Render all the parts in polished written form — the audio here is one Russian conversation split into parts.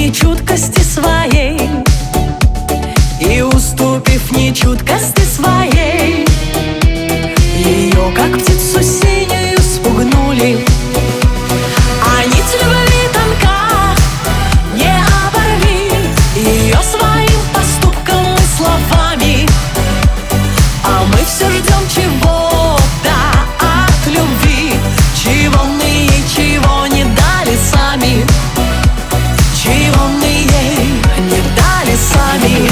нечуткости своей, и уступив нечуткости своей, ее, как птицу синюю, спугнули. А нить любви тонка, не оборви ее своим поступком и словами. А мы все ждем чего-то от любви, чего мы ей, чего не дали сами, чего мы ей не дали сами.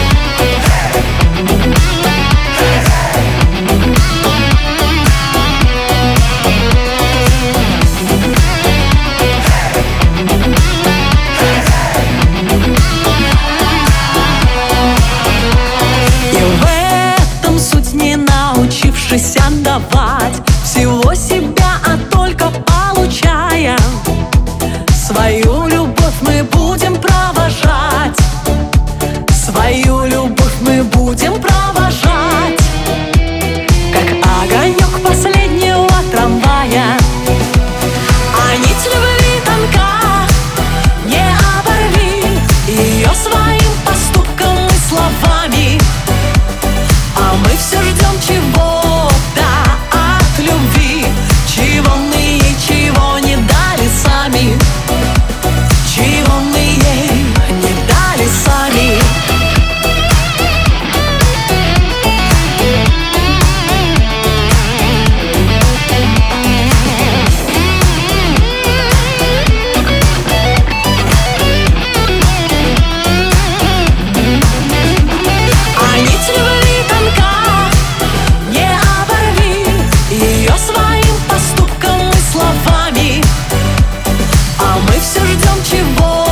Научившись отдавать всего себя, а только получая свою любовь, мы будем провожать, свою любовь мы будем провожать, как огонек последнего трамвая. А нить любви тонка, не оборви ее своим поступком и словами. А мы все ждем чего-то от любви, чего мы ей, чего не дали сами, чего мы ей не дали сами. А нить любви тонка, не оборви ее своим поступком и словами. А мы все ждем чего